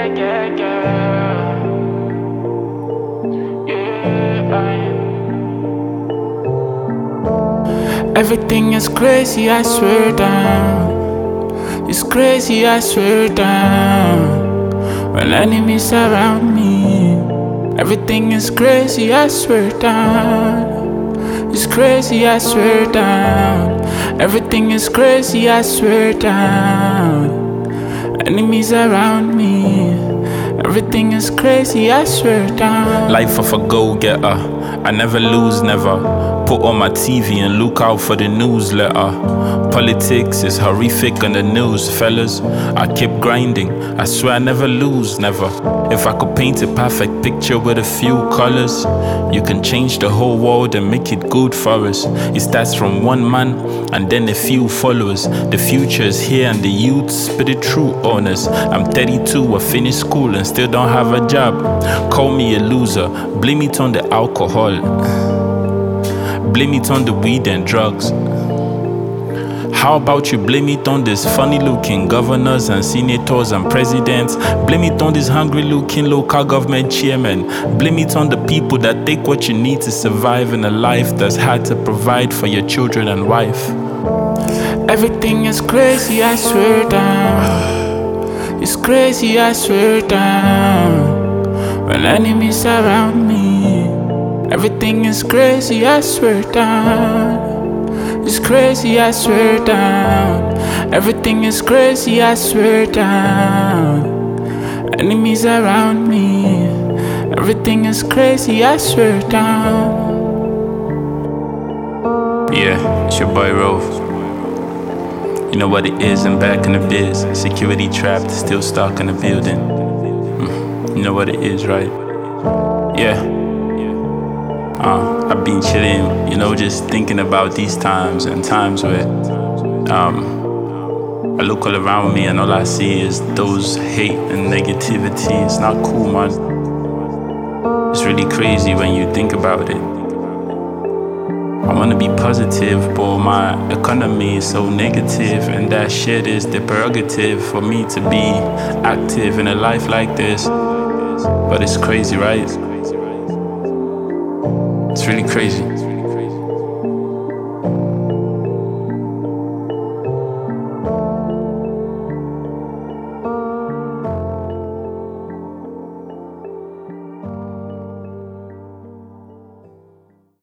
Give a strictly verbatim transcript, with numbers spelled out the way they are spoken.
yeah, yeah, yeah. Yeah, I... Everything is crazy, I swear down. It's crazy, I swear down. When enemies surround me, everything is crazy, I swear down. It's crazy, I swear down. Everything is crazy, I swear down. Enemies around me, everything is crazy, I swear down. Life of a go-getter, I never lose, never. Put on my T V and look out for the newsletter. Politics is horrific on the news, fellas. I keep grinding, I swear I never lose, never. If I could paint a perfect picture with a few colors, you can change the whole world and make it good for us. It starts from one man and then a few followers. The future is here and the youths be the true owners. I'm thirty-two, I finished school and still don't have a job. Call me a loser, blame it on the alcohol. Blame it on the weed and drugs. How about you blame it on these funny looking governors and senators and presidents? Blame it on these hungry looking local government chairmen. Blame it on the people that take what you need to survive in a life that's hard to provide for your children and wife. Everything is crazy, I swear down. It's crazy, I swear down. When enemies surround me, everything is crazy, I swear down. It's crazy, I swear down. Everything is crazy, I swear down. Enemies around me, everything is crazy, I swear down. Yeah, it's your boy Rove. You know what it is, I'm back in the biz. Security trapped, still stuck in the building. Mm, you know what it is, right? Yeah. Uh, I've been chilling, you know, just thinking about these times and times where um, I look all around me and all I see is those hate and negativity. It's not cool, man. It's really crazy when you think about it. I want to be positive, but my economy is so negative, and that shit is the prerogative for me to be active in a life like this. But it's crazy, right? It's really crazy.